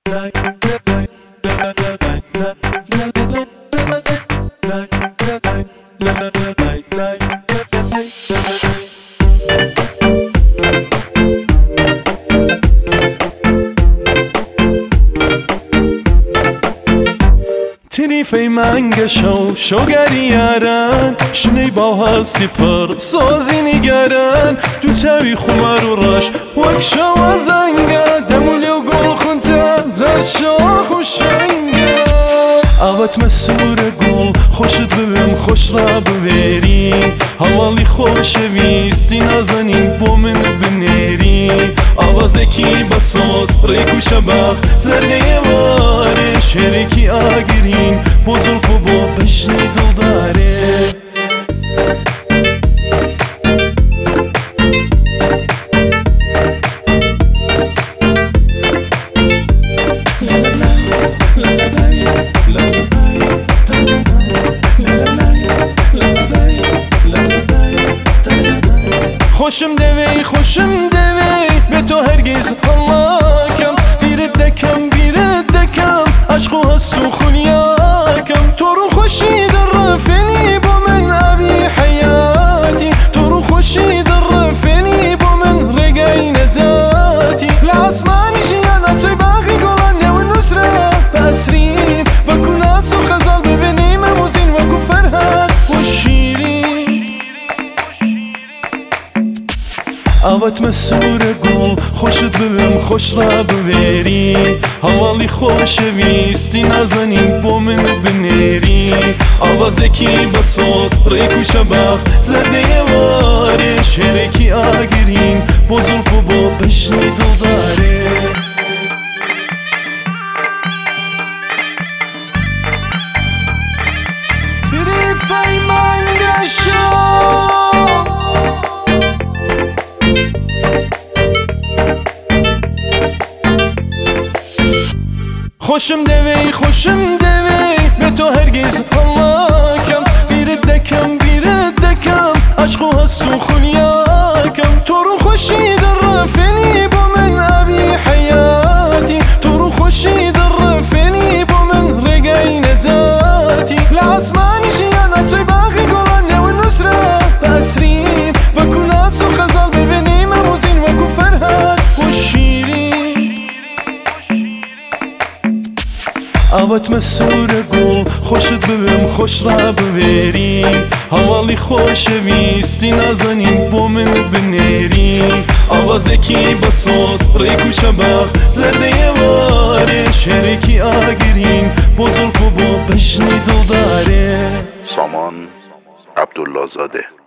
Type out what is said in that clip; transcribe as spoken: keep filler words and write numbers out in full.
تریفی منگشو شوگریارن شنی با هستی پر سازی نگرن تو تاوی خمار و راش وک شو ازنگه دمولی و گل خونتا زر شاخ و شنگه اوت مسور گل خوشت ببیم خوش را ببری حوالی خوش ویستی نازنین با من بنری آوازه کی بساز ریکو شبخ زرده واره شرکی آگرین با زلف و با بشنی دل داره خوشم دوی خوشم دوی به تو هرگز حلاکم بیرد دکم بیرد دکم عشق و هست و خونیاکم تو رو خوشی در رفنی با من اوی حیاتی تو رو خوشی در رفنی با من رگای نجاتی لعصمانی جیان اصوی باقی گلان و نصره بسرین و کناس و خزال ببینیم موزین و کو فرهد و شیرین اوت مسور گل خوشت ببیم خوش را ببری حوالی خوش ویستی نازنین با من بنری آوازه کی بساز ریکو شبخ زرده واره شرکی آگرین با زلف و با بشنی دل داره تریفی منگشو خوشم دوی خوشم دوی به تو هرگز حلاکم بیرد دکم بیرد دکم عشق و هست و خونیاکم تو رو خوشی در رفنی با من اوی حیاتی تو رو خوشی در رفنی با من رگای نجاتی لعصمانی جیان اصوی باقی گلان و نصره بسرین و کناس و خزال ببینیم موزین و کو فرهد و شیرین اوت مسور گل خوشت ببیم خوش را ببری حوالی خوش ویستی نازنین با من بنری آوازه کی بساز ریکو شبخ زرده واره شرکی آگرین با زلف و با بشنی دل داره. سامان عبدالله زاده.